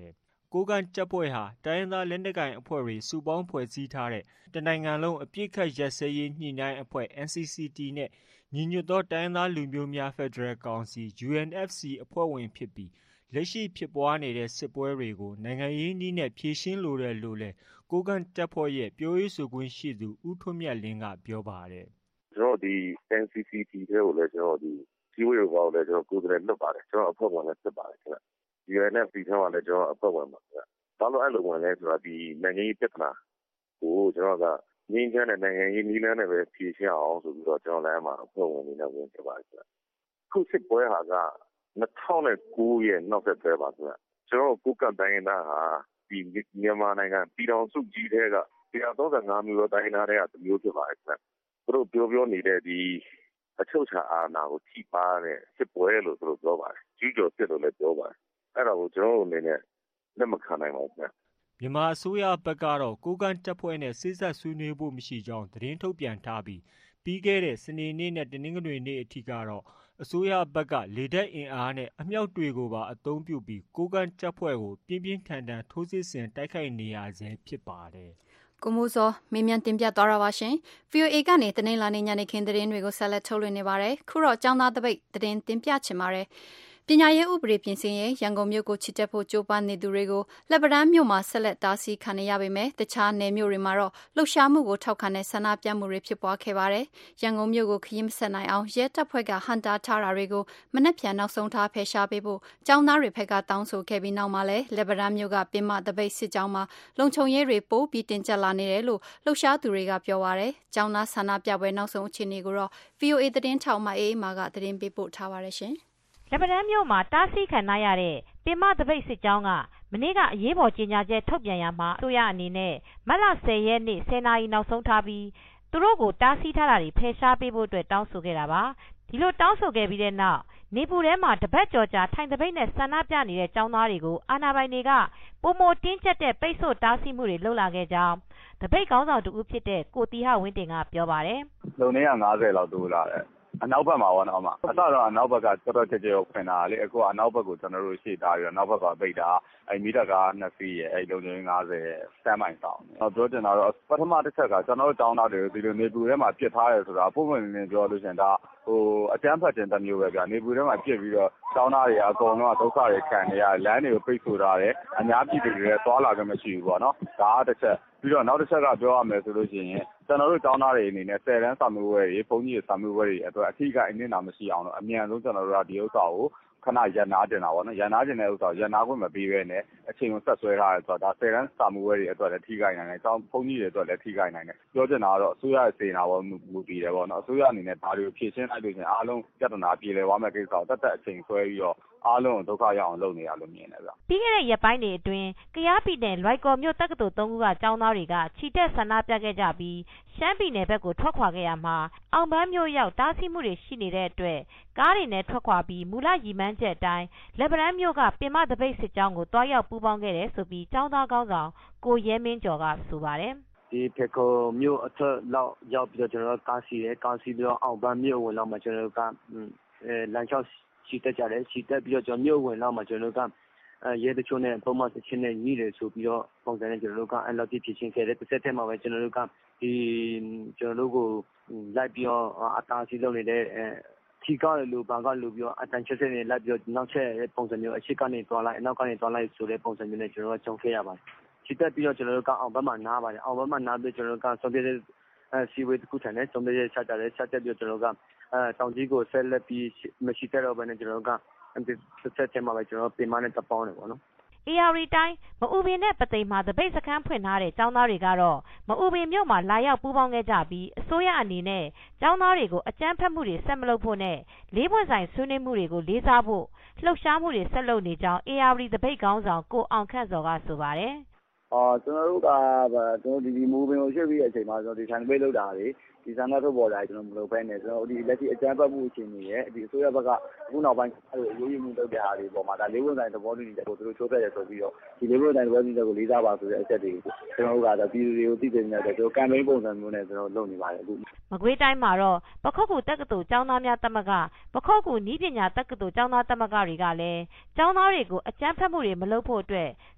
ကိုးကန့်တပ်ဖွဲ့ဟာတိုင်းရင်းသားလက်နက်ကိုင်အဖွဲ့တွေစုပေါင်းဖွဲ့စည်းထားတဲ့တနိုင်ငံလုံးအပြစ်ခတ်ရက်စဲရေးညှိနှိုင်းအဖွဲ့ N C C T နဲ့ညီညွတ်သောတိုင်းရင်းသားလူမျိုးများဖက်ဒရယ်ကောင်စီ U N F C အဖွဲ့ဝင်ဖြစ်ပြီးလက်ရှိဖြစ်ပွားနေတဲ့စစ်ပွဲတွေကိုနိုင်ငံရေးနည်းနဲ့ဖြေရှင်းလိုတယ်လို့လည်းကိုးကန့်တပ်ဖွဲ့ရဲ့ပြောရေးဆိုခွင့်ရှိသူဦးထွန်းမြတ်လင်းကပြောပါတယ်။ကျွန်တော်ဒီ N C C T တွေကိုလည်းကျွန်တော်ဒီစီဝေးဘောက်လည်းကျွန်တော်ကိုယ်တိုင်လွတ်ပါတယ်ကျွန်တော်အဖွဲ့ဝင်လည်းဖြစ်ပါတယ်ခင်ဗျ။ U N F C ထဲမှာလည်းကျွန်တော်အဖွဲ့ဝင်ပါခင်ဗျ။ဘာလို့အဲ့လိုဝင်လဲဆိုတော့ဒီနိုင်ငံရေးပြဿနာကိုကျွန်တော်ကငင်းချမ်းတဲ့နိုင်ငံရေးနည်းလမ်းနဲ့ပဲဖြေရှင်းအောင်ဆိုပြီးတော့ကျွန်တော်လည်းမှာအဖွဲ့ဝင်နေနဲ့ဝင်ပြပါတယ်ခင်ဗျ။ခုစစ်ပွဲဟာကနှစ်ထောင်ကိုရဲ့နောက်ဆက်တွဲပါခင်ဗျ။ကျွန်တော်ကိုကန့်တိုင်းသားဟာဒီမြန်မာနိုင်ငံပြည်တော်စုကြီးတဲ့ကတစ်ရာသုံးဆယ်ငါးမျိုးသောတိုင်းသားတွေကမျိုးဖြစ်ပါတယ်ခင်ဗျ။သူတို့ပြောပြောနေတဲ့ဒီအချုပ်ချာအာဏာကိုထိပါတဲ့စစ်ပွဲလို့သူတို့ပြောပါတယ်။ကြီးကျော်စစ်လို့လည်းပြောပါတယ်။အဲ့ဒါကိုကျွန်တော်တို့အနေနဲ့လက်မခံနိုင်ပါဘူးခင်ဗျ။မြန်မာအစိုးရဘက်ကတော့ကိုးကန့်တပ်ဖွဲ့နဲ့စစ်ဆက်ဆွေးနွေးဖို့မရှိကြောင်းသတင်းထုတ်ပြန်ထားပြီးပြီးခဲ့တဲ့စနေနေ့နဲ့တနင်္ဂနွေနေ့အထိကတော့အစိုးရဘက်ကလေတပ်အင်အားနဲ့အမြောက်တွေကိုပါအသုံးပြုပြီးကိုးကန့်တပ်ဖွဲ့ကိုပြင်းပြင်းထန်ထန်ထိုးစစ်ဆင်တိုက်ခိုက်နေရဆဲဖြစ်ပါတယ်။ကိုမိုးစောမေးမြန်းတင်ပြသွားတာပါရှင်။ V O A ကနေတနင်္လာနေ့ညနေခင်းသတင်းတွေကိုဆက်လက်ထုတ်လွှင့်နေပါတယ်။ခုတော့ကျောင်းသားတပိတ်သတင်းတင်ပြချင်ပါတယ်။ပညာရေးဥပဒေပြင်ဆင်ရေးရန်ကုန်မြို့ကိုချီတက်ဖို့ကြိုးပမ်းနေသူတွေကိုလက်ပံတန်းမြို့မှာဆက်လက်တားဆီးခံရပေမဲ့တခြားနယ်မြို့တွေမှာတော့လှုပ်ရှားမှုကိုထောက်ခံတဲ့ဆန္ဒပြမှုတွေဖြစ်ပွားခဲ့ပါတယ်။ရန်ကုန်မြို့ကိုခရီးမဆက်နိုင်အောင်ရဲတပ်ဖွဲ့ကဟန်တာထားတာတွေကိုမနက်ဖြန်နောက်ဆုံးထားဖယ်ရှားပေးဖို့ကျောင်းသားတွေဘက်ကတောင်းဆိုခဲ့ပြီးနောက်မှာလဲလက်ပံတန်းမြို့ကပင်မတပိတ်စစ်ကြောင်းမှာလုံခြုံရေးတွေပိုးပြီးတင်ကျပ်လာနေတယ်လို့လှုပ်ရှားသူတွေကပြောပါတယ်။ကျောင်းသားဆန္ဒပြပွဲနောက်ဆုံးအခြေအနေကိုတော့ V O A သတင်းထောက်မအေးမာကသတင်းပေးပို့ထားပါတယ်ရှင်။လက်ပံတန်းမြို့မှာတားဆီးခံရတဲ့ပင်မတပိတ်စစ်ကြောင်းကမနေ့ကအရေးပေါ်ကြေညာချက်ထုတ်ပြန်ရမှာအစိုးရအနေနဲ့မတ်လဆယ်ရက်နေ့ဆယ်နာရီနောက်ဆုံးထားပြီးသူတို့ကိုတားဆီးထားတာတွေဖယ်ရှားပေးဖို့အတွက်တောင်းဆိုခဲ့တာပါ။ဒီလိုတောင်းဆိုခဲ့ပြီးတဲ့နောက်နေပူထဲမှာတပတ်ကျော်ကြာထိုင်တပိတ်နဲ့ဆန္ဒပြနေတဲ့ကျောင်းသားတွေကိုအာဏာပိုင်တွေကပုံမတင်းကျပ်တဲ့ပိတ်ဆို့တားဆီးမှုတွေလုပ်လာခဲ့ကြောင်းတပိတ်ခေါင်းဆောင်တူဦးဖြစ်တဲ့ကိုတီဟဝင်းတင်ကပြောပါတယ်။လုံနေရ၅၀လောက်တိုးလာတယ်။အနောက်ဘက်မှာပေါ့နော်အမအစတော့အနောက်ဘက်ကတော်တော်ကြကြဖွင့်တာလေအခုကအနောက်ဘက်ကိုကျွန်တော်တို့ရှေ့တာပြီးတော့နောက်ဘက်ကပိတ်တာအဲမီတာကားနှစ်စီးရဲ့အဲလုံခြုံရေး၅၀စတန်မိုင်ဆောင်တော့ပြောတင်တာတော့ပထမတစ်ချက်ကကျွန်တော်တို့တောင်းတာတွေဒီလိုနေပူထဲမှာပြစ်ထားရဲဆိုတာပုံမှန်နေပြောလို့ရှင်ဒါဟိုအကျန်းဖတ်တင်တစ်မျိုးပဲဗျာနေပူထဲမှာပြစ်ပြီးတော့တောင်းတာတွေအကုန်လုံးကဒုက္ခတွေခံနေရလမ်းတွေကိုပိတ်ဆို့ထားတယ်အများပြည်သူတွေသွားလာကြမရှိဘူးပေါ့နော်ဒါကတစ်ချက်ပြီးတော့နောက်တစ်ချက်ကပြောရမယ်ဆိုလို့ရှိရင်ကျွန်တော်တို့တောင်းတာတွေအနေနဲ့ဆယ်တန်းစာမေးပွဲတွေဘုန်းကြီးစာမေးပွဲတွေအတွက်အထူးကအင်းနေတာမရှိအောင်တော့အမြန်ဆုံးကျွန်တော်တို့ကဒီဥစ္စာကိုခဏရန်နာတင်တာပေါ့နော်ရန်နာတင်တဲ့ဥစ္စာကိုရန်နာခွင့်မပေးဘဲနဲ့အချိန်ကိုဆက်ဆွဲထားတယ်ဆိုတော့ဒါဆယ်တန်းစာမေးပွဲတွေအတွက်လည်းထိခိုက်နိုင်တယ်။ကျောင်းဘုန်းကြီးတွေအတွက်လည်းထိခိုက်နိုင်တယ်။ပြောချင်တာကတော့အစိုးရရဲ့စေနာပေါ်မူတည်တယ်ပေါ့နော်။အစိုးရအနေနဲ့ဒါတွေကိုဖြေရှင်းလိုက်လို့ရှိရင်အားလုံးပြဿနာပြေလည်သွားမယ့်ကိစ္စကိုတက်တက်အချိန်ဆွဲပြီးတော့အားလုံးဒုက္ခရောက်အောင်လုပ်နေရလို့မြင်တယ်ဗျ။ပြီးခဲ့တဲ့ရက်ပိုင်းတွေအတွင်းကယားပြည်နယ်လွိုင်ကော်မြို့တက္ကသိုလ်သုံးခုကကျောင်းသားတွေကခြိတက်ဆန္ဒပြခဲ့ကြပြီးရှမ်းပြည်နယ်ဘက်ကိုထွက်ခွာခဲ့ရမှာအောင်ပန်းမြို့ရောက်တားဆီးမှုတွေရှိနေတဲ့အတွက်ကားတွေနဲ့ထွက်ခွာပြီးမူလရည်မှန်းချက်အတိုင်းလက်ပံတန်းမြို့ကပင်မတပိတ်စစ်ကြောင်းကိုတွားရောက်ပူးပေါင်းခဲ့တယ်ဆိုပြီးကျောင်းသားကောင်းဆောင်ကိုရဲမင်းကျော်ကဆိုပါတယ်။ဒီဖေကောမြို့အထက်လောက်ရောက်ပြီးတော့ကျွန်တော်တို့ကားစီတယ်ကားစီပြီးတော့အောင်ပန်းမြို့ဝင်လောက်မှကျွန်တော်တို့ကအဲလမ်းလျှောက်ခြိတက်ကြတယ်ခြိတက်ပြီးတော့ကျွန်တော်မြို့ဝင်လောက်မှကျွန်တော်တို့ကအဲရဲတချို့နဲ့ပုံမှန်စချင်းနဲ့ညီးတယ်ဆိုပြီးတော့ပုံစံနဲ့ကျွန်တော်တို့ကအလောက်တိဖြစ်ချင်းခဲ့တယ်တစ်ဆက်တည်းမှာပဲကျွန်တော်တို့ကဒီကျွန်တော်တို့ကိုလိုက်ပြီးတော့အတားစီလုပ်နေတဲ့အဲထီကားလို့ဘာကလို့ပြီးတော့အတန်ချက်ချက်နဲ့လိုက်ပြီးတော့နောက်ချက်ပုံစံမျိုးအရှိကနေတွားလိုက်အနောက်ကနေတွားလိုက်ဆိုတဲ့ပုံစံမျိုးနဲ့ကျွန်တော်တို့ကြုံခဲ့ရပါတယ်ခြိတက်ပြီးတော့ကျွန်တော်တို့ကအောင်ဘက်မှာနားပါတယ်အောင်ဘက်မှာနားပြီးကျွန်တော်တို့ကဆုံးဖြတ်တဲ့အဲစီဝေးတစ်ခုထိုင်နေဆုံးဖြတ်ချက်ချကြတယ်ချက်တက်ပြီးကျွန်တော်တို့ကအဲတောင်ကြီးကိုဆက်လက်ပြီးမရှိတဲ့တော့ဘဲနဲ့ကျွန်တော်တို့ကဆက်ဆက်ချက်မှာပဲကျွန်တော်ပြင်မနဲ့တပေါင်းတယ်ပေါ့နော်အေးအာရီတိုင်းမအူပင်နဲ့ပသိမ်မှာတပိတ်စခန်းဖွင့်ထားတဲ့ကျောင်းသားတွေကတော့မအူပင်မြို့မှာလာရောက်ပူးပေါင်းခဲ့ကြပြီးအစိုးရအနေနဲ့ကျောင်းသားတွေကိုအကြမ်းဖက်မှုတွေဆက်မလုပ်ဖို့နဲ့လေးပွင့်ဆိုင်ဆွေးနွေးမှုတွေကိုလေးစားဖို့လှုပ်ရှားမှုတွေဆက်လုပ်နေကြောင်းအေးအာရီတပိတ်ခေါင်းဆောင်ကိုအောင်ခန့်စော်ကဆိုပါတယ်အော်ကျွန်တော်တို့ကကျွန်တော်ဒီဒီမူပင်ကိုရွှေ့ပြီးတဲ့အချိန်မှာကျွန်တော်ဒီထိုင်ပေးလုပ်တာတွေဒီဆန္ဒထုတ်ပေါ်လာကျွန်တော်မလုပ်ဘဲနဲ့ကျွန်တော်ဒီလက်ရှိအကြမ်းဖက်မှုအခြေအနေရဲ့ဒီအစိုးရဘက်ကအခုနောက်ပိုင်းအဲ့လိုအရေးယူမှုလုပ်တဲ့အားတွေပေါ်မှာဒါလေးဝန်ဆိုင်သဘောတူညီချက်ကိုသူတို့ချိုးဖက်ရဆိုပြီးတော့ဒီလေးဝန်ဆိုင်သဘောတူညီချက်ကိုလေးစားပါဆိုတဲ့အချက်တွေကိုကျွန်တော်တို့ကတော့ပြည်သူတွေကိုသိသိနေတယ်ကျွန်တော်ကမ်ပိန်းပုံစံမျိုးနဲ့ကျွန်တော်လုပ်နေပါတယ်အခုမကွေးတိုင်းမှာတော့ပခုတ်ကူတက္ကသိုလ်ကျောင်းသားများသမဂ္ဂပခုတ်ကူနည်းပညာတက္ကသိုလ်ကျောင်းသားသမဂ္ဂတွေကလည်းကျောင်းသားတွေကိုအကြမ်းဖက်မှုတွေမလုပ်ဖို့အတွက်စ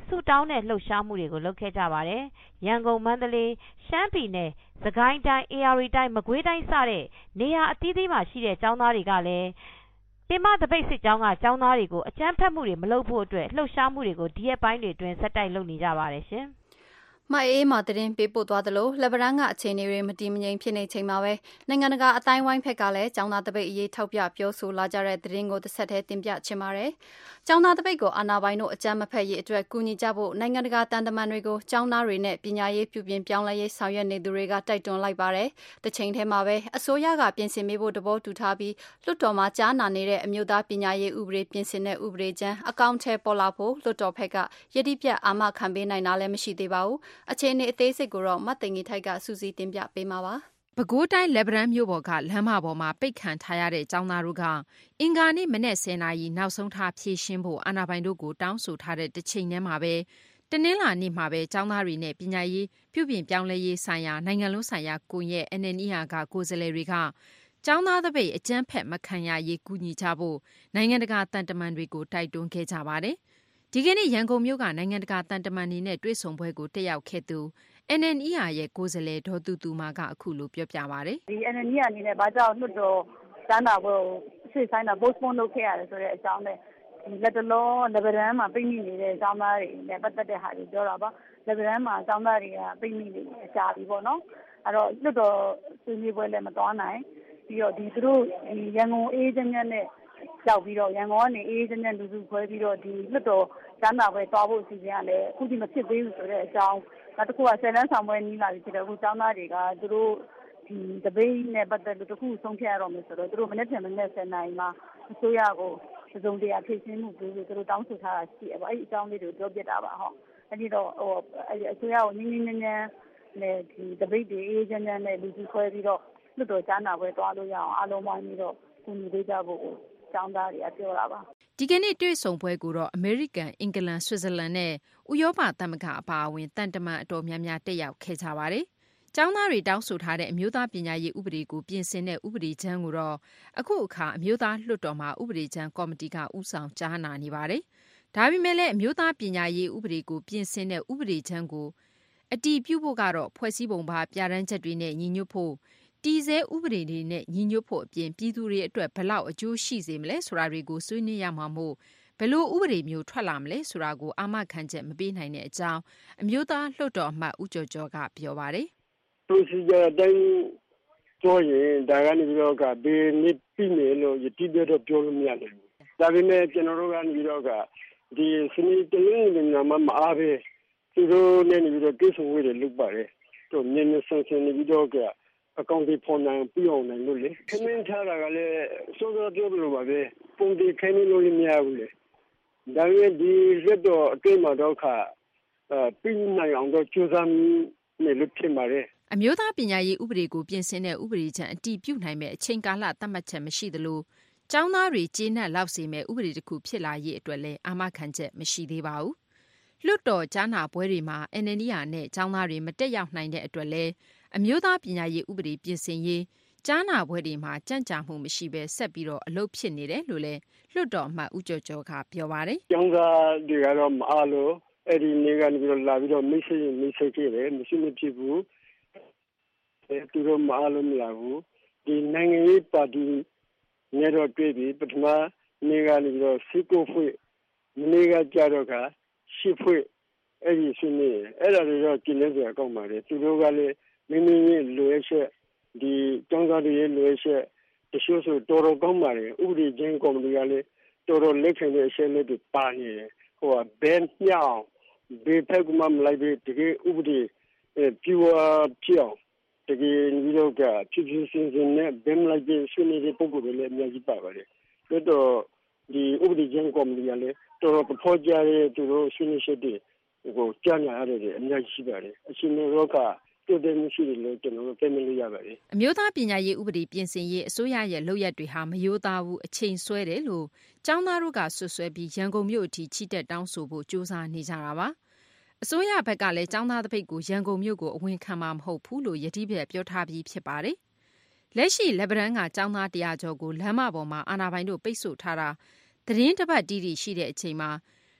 ဆုတောင်းတဲ့လှုပ်ရှားမှုတွေကိုလုပ်ခဲ့ကြပါတယ်။ရန်ကုန်မန္တလေးရှမ်းပြည်နယ်စကိုင်းတိုင်းအေရရီတိုင်းမကွေးတိုင်းစတဲ့နေရာအသီးသီးမှာရှိတဲ့ကျောင်းသားတွေကလည်းပင်မသပိတ်စစ်ကြောင်းကကျောင်းသားတွေကိုအကြမ်းဖက်မှုတွေမလုပ်ဖို့အတွက်လှုပ်ရှားမှုတွေကိုဒီရက်ပိုင်းတွေအတွင်းဆက်တိုက်လုပ်နေကြပါတယ်ရှင်။မအေးမာသတင်းပေးပို့သွားသလိုလက်ဗရန်ကအခြေအနေတွေမတည်မငြိမ်ဖြစ်နေချိန်မှာပဲနိုင်ငံတကာအတိုင်းဝိုင်းဖက်ကလည်းကျောင်းသားတပိတ်အရေးထောက်ပြပြောဆိုလာကြတဲ့သတင်းကိုတစ်ဆက်တည်းတင်ပြချင်ပါတယ်။ကျောင်းသားတပိတ်ကိုအာဏာပိုင်တို့အကြမ်းမဖက်ရေးအတွက်ကူညီကြဖို့နိုင်ငံတကာတန်တမန်တွေကိုကျောင်းသားတွေနဲ့ပညာရေးပြုပြင်ပြောင်းလဲရေးဆောင်ရွက်နေသူတွေကတိုက်တွန်းလိုက်ပါတယ်။တစ်ချိန်တည်းမှာပဲအစိုးရကပြင်ဆင်ပေးဖို့တဘောတူထားပြီးလွှတ်တော်မှာကြားနာနေတဲ့အမျိုးသားပညာရေးဥပဒေပြင်ဆင်တဲ့ဥပဒေကြမ်းအကောင့်ထဲပေါ်လာဖို့လွှတ်တော်ဖက်ကယတိပြတ်အာမခံပေးနိုင်တာလည်းမရှိသေးပါဘူး။အခြေအနေအသေးစိတ်ကိုတော့မတ်သိင်ကြီးထိုက်ကစူးစီးတင်ပြပေးမှာပါ။ပဲခူးတိုင်းလက်ဗရန်မြို့ပေါ်ကလမ်းမပေါ်မှာပိတ်ခံထားရတဲ့ကျောင်းသားတို့ကအင်္ဂါနေ့မနက်ဆယ်နာရီနောက်ဆုံးထားဖြည့်ရှင်းဖို့အာဏာပိုင်တို့ကိုတောင်းဆိုထားတဲ့တစ်ချိန်တည်းမှာပဲတနင်္လာနေ့မှာပဲကျောင်းသားတွေနဲ့ပညာရေးပြုပြင်ပြောင်းလဲရေးဆိုင်ရာနိုင်ငံလုံးဆိုင်ရာကွန်ရက် N N E R ကကိုယ်စားလှယ်တွေကကျောင်းသားတပိတ်အကြမ်းဖက်မခံရရေးကူညီကြဖို့နိုင်ငံတကာတန်တမန်တွေကိုတိုက်တွန်းခဲ့ကြပါတယ်။ဒီကနေ့ရန်ကုန်မြို့ကနိုင်ငံတကာတန်တမန်တွေနဲ့တွေ့ဆုံပွဲကိုတက်ရောက်ခဲ့သူN N E R ရဲ့ကိုယ်စားလှယ်ဒေါ်သူသူမာကအခုလိုပြောပြပါတယ်။ဒီ N N E R အနေနဲ့ဘာကြောင့်လွှတ်တော်စမ်းတာကိုဆွေးဆိုင်တာ postpone လုပ်ခဲ့ရတယ်ဆိုတဲ့အကြောင်းနဲ့ဒီလက်တလုံးလက်ဗရန်မှာပြိမိနေတဲ့အကြောင်းသားတွေနဲ့ပတ်သက်တဲ့ဟာတွေပြောတာပါ။လက်ဗရန်မှာအကြောင်းသားတွေကပြိမိနေအကြပြီပေါ့နော်။အဲ့တော့လွှတ်တော်ဆွေးနွေးပွဲလည်းမသွားနိုင်ပြီးတော့ဒီသူတို့ဒီရန်ကုန်အေးချမ်းချမ်းနဲ့ရောက်ပြီးတော့ရန်ကုန်ကနေအေးချမ်းချမ်းလူစုခွဲပြီးတော့ဒီလွှတ်တော်စမ်းတာပွဲသွားဖို့အစီအစဉ်ကလည်းအခုဒီမဖြစ်သေးဘူးဆိုတဲ့အကြောင်းနောက်တစ်ခုကဆယ်လန်းဆောင်ပွဲနီးလာပြီဖြစ်တယ်အခုကျောင်းသားတွေကသူတို့ဒီတပိတ်နဲ့ပတ်သက်လို့တခုဆုံးဖြတ်ရတော့မယ်ဆိုတော့သူတို့မနေ့ကမနေ့ဆယ်နိုင်မှာအစိုးရကိုစုံတရားဖြည့်ရှင်းမှုပြုလို့သူတို့တောင်းဆိုထားတာရှိတယ်ပေါ့အဲ့ဒီအကြောင်းလေးတွေပြောပြတာပါဟောအဲ့ဒီတော့ဟိုအစိုးရကိုနင်းနင်းနင်းနင်းနဲ့ဒီတပိတ်တွေအေးချမ်းချမ်းနဲ့လူကြီးခွဲပြီးတော့လွတ်တော်ကြားနာပွဲသွားလို့ရအောင်အားလုံးဝိုင်းပြီးတော့ကူညီပေးကြဖို့ကျောင်းသားတွေကပြောတာပါဒီကနေ့တွေ့ဆုံပွဲကိုတော့အမေရိကန်အင်္ဂလန်ဆွစ်ဇာလန်နဲ့ဥရောပသမဂ္ဂအပါအဝင်တန်တမန်အတော်များများတက်ရောက်ခဲ့ကြပါတယ်။ကျောင်းသားတွေတောင်းဆိုထားတဲ့အမျိုးသားပညာရေးဥပဒေကိုပြင်ဆင်တဲ့ဥပဒေကြမ်းကိုတော့အခုအခါအမျိုးသားလွှတ်တော်မှာဥပဒေကြမ်းကော်မတီကဦးဆောင်ကြားနာနေပါတယ်။ဒါပေမဲ့လည်းအမျိုးသားပညာရေးဥပဒေကိုပြင်ဆင်တဲ့ဥပဒေကြမ်းကိုအတည်ပြုဖို့ကတော့ဖွဲ့စည်းပုံပါပြဋ္ဌာန်းချက်တွေနဲ့ညီညွတ်ဖို့တည်ဆဲဥပဒေတွေနဲ့ညီညွတ်ဖို့အပြင်ပြည်သူတွေအတွက်ဘလောက်အကျိုးရှိစေမလဲဆိုတာတွေကိုဆွေးနွေးရမှာမို့ဘယ်လိုဥပဒေမျိုးထွက်လာမလဲဆိုတာကိုအာမခံချက်မပေးနိုင်တဲ့အကြောင်းအမျိုးသားလွှတ်တော်အမတ်ဦးကျော်ကျော်ကပြောပါတယ်။ procedure အတိုင်းပြောရင်ဒါကနေပြီးတော့ကဘယ်နည်းပြီးမယ်လို့ယတိပြတော့ပြောလို့မရနိုင်ဘူး။ဒါပေမဲ့ကျွန်တော်တို့ကနေပြီးတော့ကဒီစနစ်တလုံးနဲ့မှမအားပဲသူတို့နဲ့ပြီးတော့ကိစ္စဝေးတွေလုပ်ပါတယ်။တော့မြင်းမြန်းဆန်းဆန်းနေပြီးတော့ကအကောင့်တွေပေါ်နိုင်ပြအောင်နိုင်လို့လေခမင်းထားတာကလည်းစိုးစိုးပြောလို့ပါပဲပုံတွေခိုင်းလို့လည်းမရဘူးလေဒါပေမဲ့ဒီရက်တော့အကိမှာတော့ခါပြီးနိုင်အောင်တော့ကြိုးစားနေလို့ဖြစ်ပါလေအမျိုးသားပညာရေးဥပဒေကိုပြင်ဆင်တဲ့ဥပဒေချမ်းအတည်ပြုနိုင်မဲ့အချိန်ကာလသတ်မှတ်ချက်မရှိသလိုကျောင်းသားတွေကျေနပ်လောက်စေမဲ့ဥပဒေတစ်ခုဖြစ်လာရေးအတွက်လည်းအာမခံချက်မရှိသေးပါဘူးလွတ်တော်ကြားနာပွဲတွေမှာ N N E R နဲ့ကျောင်းသားတွေမတက်ရောက်နိုင်တဲ့အတွက်လည်းအမျိုးသားပညာရေးဥပဒေပြင်ဆင်ရေးကြားနာပွဲတွေမှာကြန့်ကြာမှုမရှိဘဲဆက်ပြီးတော့အလုပ်ဖြစ်နေတယ်လို့လည်းလွှတ်တော်အမတ်ဦးကျော်ကျော်ကပြောပါတယ်။ကျောင်းသားတွေကတော့မအားလို့အဲ့ဒီနေကနေပြီးတော့လာပြီးတော့မိတ်ဆွေမိတ်ဆွေကြည့်တယ်မရှိမဖြစ်ဘူး။အဲသူတို့မအားလို့မရဘူး။ဒီနိုင်ငံရေးပါတီနဲ့တော့တွေ့ပြီးပထမနေကနေပြီးတော့စီကိုဖွေမနေ့ကကြတော့ကရှိဖွေအဲ့ဒီဆွေးနွေးအဲ့ဒါတွေတော့ကျင်းနေစရာကောင်းပါလေသူတို့ကလည်းမိမိရဲ့လိုအပ်ချက်ဒီကျောင်းသားတွေရဲ့လိုအပ်ချက်တချို့ဆိုတော်တော်ကောင်းပါလေဥပဒေချင်းကော်မတီကလည်းတော်တော်လက်ခံတဲ့အချက်လက်တွေပါနေတယ်ဟိုကဘယ်ညောင်းဘယ်ဖက်ကမှမလိုက်ပြီးတကယ်ဥပဒေပြဝပြောင်းတကယ်ဒီလိုကဖြစ်ဖြစ်စင်စင်နဲ့ဘယ်မလိုက်ပြီးဆွေးနွေးတဲ့ပုံစံတွေလည်းအများကြီးပါပါတယ်ဒါတော့ဒီဥပဒေချင်းကော်မတီကလည်းတော်တော်ပေါ်ကြတဲ့သူတို့ဆွေးနွေးချက်တွေကိုကြားနာရတယ်အများကြီးရှိပါတယ်အရှင်ရောကတိုးတက်မှုရှိတယ်လို့ကျွန်တော်တို့သိနေရပါတယ်အမျိုးသားပညာရေးဥပဒေပြင်ဆင်ရေးအစိုးရရဲ့လုပ်ရက်တွေဟာမရိုးသားဘူးအချိန်ဆွဲတယ်လို့ကျောင်းသားတို့ကဆွဆွဲပြီးရန်ကုန်မြို့အထိချီတက်တောင်းဆိုဖို့ကြိုးစားနေကြတာပါအစိုးရဘက်ကလည်းကျောင်းသားတပိတ်ကိုရန်ကုန်မြို့ကိုအဝင်ခံမှာမဟုတ်ဘူးလို့ယတိပြတ်ပြောထားပြီးဖြစ်ပါတယ်လက်ရှိလက်ဗရန်ကကျောင်းသားတရားကျော်ကိုလမ်းမပေါ်မှာအာဏာပိုင်တို့ပိတ်ဆို့ထားတာသတင်းတပတ်တီးတီးရှိတဲ့အချိန်မှာ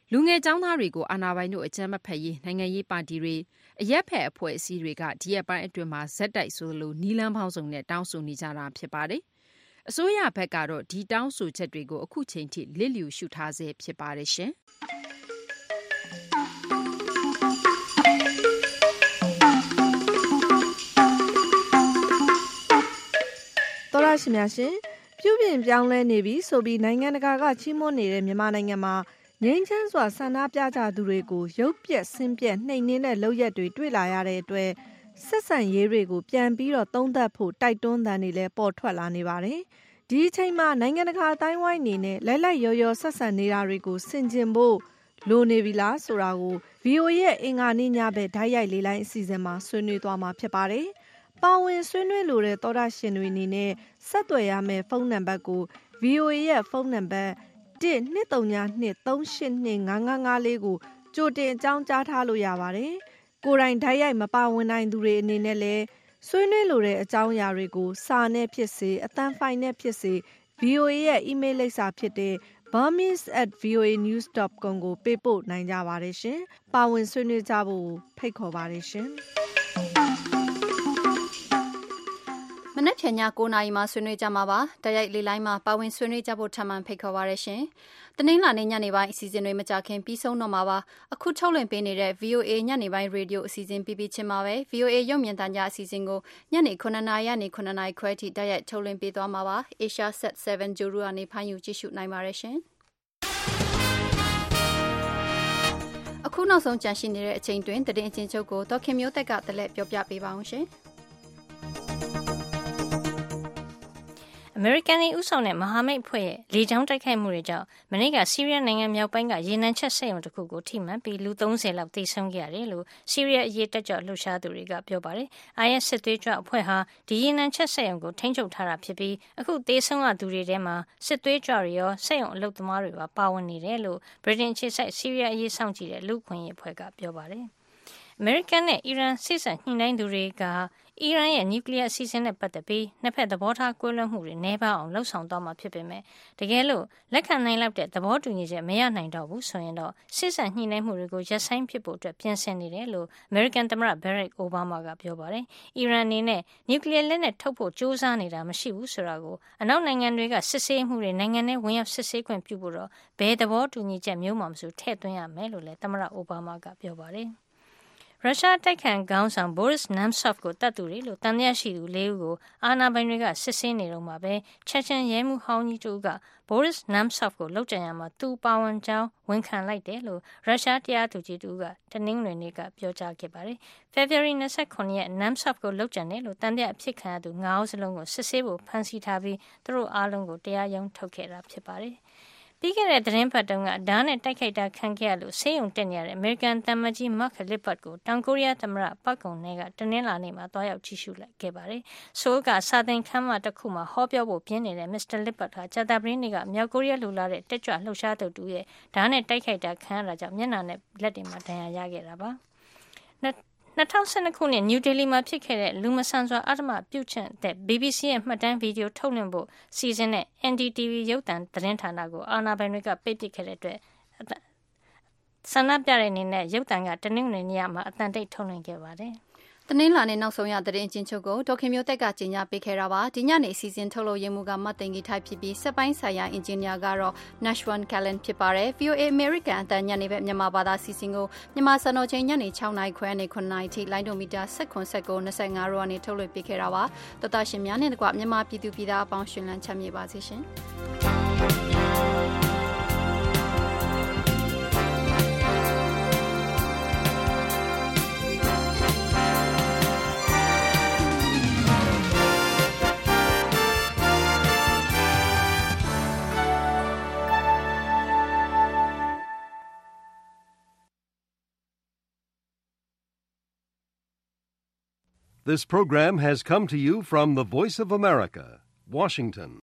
လူငယ်ကျောင်းသားတွေကိုအာဏာပိုင်တို့အကြမ်းမဖက်ရေးနိုင်ငံရေးပါတီတွေအရက်ဖက်အဖွဲ့အစည်းတွေကဒီရက်ပိုင်းအတွင်းမှာဇက်တိုက်ဆိုလိုနီလန်းပေါင်းစုံနဲ့တောင်းဆိုနေကြတာဖြစ်ပါတယ်။အစိုးရဘက်ကတော့ဒီတောင်းဆိုချက်တွေကိုအခုချိန်ထိလစ်လျူရှုထားဆဲဖြစ်ပါတယ်ရှင်။တော်ရရှိများရှင်ပြုပြင်ပြောင်းလဲနေပြီဆိုပြီးနိုင်ငံတကာကချီးမွမ်းနေတဲ့မြန်မာနိုင်ငံမှာငြိမ်းချမ်းစွာဆန္ဒပြကြသူတွေကိုရုပ်ပြက်ဆင်းပြက်နှိမ်နင်းတဲ့လုပ်ရက်တွေတွေ့လာရတဲ့အတွက်ဆက်ဆံရေးတွေကိုပြန်ပြီးတော့သုံးသပ်ဖို့တိုက်တွန်းသံတွေလည်းပေါ်ထွက်လာနေပါတယ်။ဒီအချိန်မှာနိုင်ငံတကာအတိုင်းဝိုင်းနေနဲ့လိုက်လိုက်ရော်ရော်ဆက်ဆံနေတာတွေကိုဆင်ခြင်ဖို့လိုနေပြီလားဆိုတာကို ဗီအိုအေ ရဲ့အင်္ဂါနေ့ညဘက်ဓာတ်ရိုက်လေးလိုင်းအစီအစဉ်မှာဆွေးနွေးသွားမှာဖြစ်ပါတယ်။ပါဝင်ဆွေးနွေးလိုတဲ့သောတာရှင်တွေအနေနဲ့ဆက်သွယ်ရမယ့်ဖုန်းနံပါတ်ကို ဗီအိုအေ ရဲ့ဖုန်းနံပါတ်တစ်နှစ်သုံးနှစ်သုံးရှစ်နှစ်ငါးငါးငါးလေးကိုကြိုတင်အကြောင်းကြားထားလို့ရပါတယ်။ကိုယ်တိုင်ဓာတ်ရိုက်မပါဝင်နိုင်သူတွေအနေနဲ့လည်းဆွေးနွေးလိုတဲ့အကြောင်းအရာတွေကိုစာနဲ့ဖြစ်စေအသံဖိုင်နဲ့ဖြစ်စေ ဗီအိုအေ ရဲ့အီးမေးလ်လိပ်စာဖြစ်တဲ့ burmese at voa news dot com ကိုပေးပို့နိုင်ကြပါတယ်ရှင်။ပါဝင်ဆွေးနွေးကြဖို့ဖိတ်ခေါ်ပါတယ်ရှင်။မနေ့ဖြန်ည၉နာရီမှာဆွေးနွေးကြမှာပါ။တိုက်ရိုက်လေးလိုင်းမှာပါဝင်ဆွေးနွေးကြဖို့ထပ်မံဖိတ်ခေါ်ပါရရှင်။တနင်္လာနေ့ညနေပိုင်းအစီအစဉ်တွေမကြခင်ပြီးဆုံးတော့မှာပါ။အခုထုတ်လွှင့်ပေးနေတဲ့ ဗီအိုအေ ညနေပိုင်းရေဒီယိုအစီအစဉ်ပြီးပြီးချင်းမှာပဲ ဗီအိုအေ ရုပ်မြင်သံကြားအစီအစဉ်ကိုညနေ9နာရီကနေ9နာရီခွဲထိတိုက်ရိုက်ထုတ်လွှင့်ပေးသွားမှာပါ။ Asia Sat seven ဂျိုရူကနေဖမ်းယူကြည့်ရှုနိုင်ပါရရှင်။အခုနောက်ဆုံးကြန့်ရှိနေတဲ့အချိန်တွင်တည်င်းအချင်းချုပ်ကိုဒေါခင်မျိုးသက်ကတလက်ပြောပြပေးပါအောင်ရှင်။အမေရိကန်၏ဥဆောင်တဲ့မဟာမိတ်ဖွဲ့ရဲ့လေကြောင်းတိုက်ခိုက်မှုတွေကြောင့်မနေ့ကဆီးရီးယားနိုင်ငံမြောက်ပိုင်းကရေနံချက်စက်ရုံတစ်ခုကိုထိမှန်ပြီးလူသုံးဆယ်လောက်သေဆုံးခဲ့ရတယ်လို့ဆီးရီးယားအရေးတက်ကြွလှုပ်ရှားသူတွေကပြောပါတယ်။ အိုင်အက်စ်စစ်သွေးကြွအဖွဲ့ဟာဒီရေနံချက်စက်ရုံကိုထိန်းချုပ်ထားတာဖြစ်ပြီးအခုသေဆုံးရသူတွေထဲမှာစစ်သွေးကြွတွေရောစက်ရုံအလုပ်သမားတွေပါပါဝင်နေတယ်လို့ဗြိတိန်အခြေစိုက်ဆီးရီးယားအရေးစောင့်ကြည့်တဲ့လူ့အခွင့်အရေးအဖွဲ့ကပြောပါတယ်။အမေရိကန်နဲ့အီရန်စစ်ဆက်ညှိနှိုင်းသူတွေကအီရန်ရဲ့နျူကလ িয়ার အစီအစဉ်နဲ့ပတ်သက်ပြီးနှစ်ဖက်သဘောထားကွဲလွဲမှုတွေနှဲပါအောင်လှုံ့ဆော်သွားမှာဖြစ်ပေမဲ့တကယ်လို့လက်ခံနိုင်လောက်တဲ့သဘောတူညီချက်မရနိုင်တော့ဘူးဆိုရင်တော့စစ်ဆက်ညှိနှိုင်းမှုတွေကိုရပ်ဆိုင်းဖြစ်ဖို့အတွက်ပြင်ဆင်နေတယ်လို့အမေရိကန်သမ္မတဘရက်အိုဘားမားကပြောပါတယ်။အီရန်အနေနဲ့နျူကလ িয়ার လက်နက်ထုတ်ဖို့ကြိုးစားနေတာမရှိဘူးဆိုတာကိုအနောက်နိုင်ငံတွေကစစ်ဆေးမှုတွေနိုင်ငံနဲ့ဝင်ရောက်စစ်ဆေးခွင့်ပြုဖို့တော့ဘယ်သဘောတူညီချက်မျိုးမှမဆိုထည့်သွင်းရမယ်လို့လည်းသမ္မတအိုဘားမားကပြောပါတယ်။ရုရှားတိုက်ခိုက်ခေါင်းဆောင် Boris Nemtsov ကိုတတ်သူတွေလို့တန်မြတ်ရှိသူလေးဦးကိုအာဏာပိုင်တွေကစစ်ဆေးနေတော့မှာပဲချက်ချင်းရဲမှုဟောင်းကြီးတို့က Boris Nemtsov ကိုလောက်ကြံရမှာသူပါဝင်ကြောင်းဝန်ခံလိုက်တယ်လို့ရုရှားတရားသူကြီးတို့ကတနင်္ဂနွေနေ့ကပြောကြားခဲ့ပါတယ်။ ဖေဖော်ဝါရီလ၂၉ရက် Nemtsov ကိုလောက်ကြံတယ်လို့တန်မြတ်အဖြစ်ခံရသူငါးဦးစလုံးကိုစစ်ဆေးဖို့ဖမ်းဆီးထားပြီးသူတို့အားလုံးကိုတရားရုံးထုတ်ခဲ့တာဖြစ်ပါတယ်။ပြီးခဲ့တဲ့သတင်းပတ်တုန်းကဓာတ်နဲ့တိုက်ခိုက်တာခံခဲ့ရလို့ဆေးရုံတက်နေရတဲ့အမေရိကန်တမ္မကြီး Mark Lippert ကိုတောင်ကိုရီးယားသမ္မတပတ်ကုံနဲ့ကတနင်္လာနေ့မှာတွားရောက်ကြည့်ရှုလိုက်ခဲ့ပါတယ်။ဆိုးကစာသင်ခန်းမတစ်ခုမှာဟောပြောဖို့ပြင်းနေတဲ့မစ္စတာ Lippert ဟာကြာသပတေးနေ့ကမြောက်ကိုရီးယားလူလာတဲ့တက်ကြွလှုပ်ရှားသူတူရဲ့ဓာတ်နဲ့တိုက်ခိုက်တာခံရတာကြောင့်မျက်နှာနဲ့လက်တွေမှာဒဏ်ရာရခဲ့တာပါ။၂၀၁၂ခုနှစ်နယူးဒေလီမှာဖြစ်ခဲ့တဲ့လူမဆန်စွာအဓမ္မပြုကျင့်တဲ့ ဘီဘီစီ ရဲ့မှတ်တမ်းဗီဒီယိုထုတ်လွှင့်ဖို့စီစဉ်တဲ့ အန် ဒီ တီ ဗီ ရုပ်သံသတင်းဌာနကိုအာဏာပိုင်တွေကပိတ်ပစ်ခဲ့တဲ့အတွက်ဆန္ဒပြတဲ့အနေနဲ့ရုပ်သံကတနင်္ဂနွေနေ့မှာအသံတိတ်ထုတ်လွှင့်ခဲ့ပါတယ်။တနင်္လာနေ့နောက်ဆုံးရသတင်းချင်းချုပ်ကိုဒေါခင်မျိုးသက်ကကြီးညာပေးခဲ့တာပါဒီညနေစီစဉ်ထုတ်လို့ရမှုကမတ်တင်ကြီးထိုက်ဖြစ်ပြီးစက်ပိုင်းဆိုင်ရာအင်ဂျင်နီယာကတော့ Nashwan Callan ဖြစ်ပါတယ် ဗီအိုအေ American အတန်ညနေဘက်မြန်မာဘာသာစီစဉ်ကိုမြန်မာစံတော်ချိန်ညနေ၆နာရီခွဲနဲ့၇နာရီထိလိုင်းဒိုမီတာ၁၉ ၁၉ ၂၅ရောကနေထုတ်လွှင့်ပေးခဲ့တာပါတော်တော်ရှင်များနဲ့တကွမြန်မာပြည်သူပြည်သားအပေါင်းရှင်လန်းချမ်းမြေပါစေရှင် This program has come to you from the Voice of America, Washington.